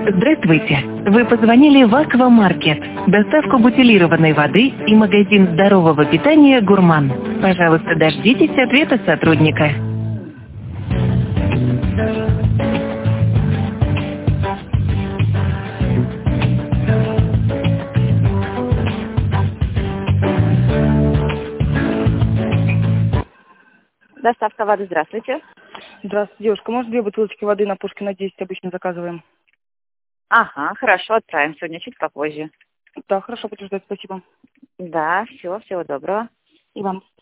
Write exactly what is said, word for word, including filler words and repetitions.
Здравствуйте! Вы позвонили в Аквамаркет, доставку бутилированной воды и магазин здорового питания «Гурман». Пожалуйста, дождитесь ответа сотрудника. Доставка воды, здравствуйте. Здравствуйте, девушка. Может, две бутылочки воды на Пушкина десять обычно заказываем? Ага, хорошо, отправим сегодня чуть попозже. Да, хорошо, буду ждать, спасибо. Да, все, всего доброго. И вам.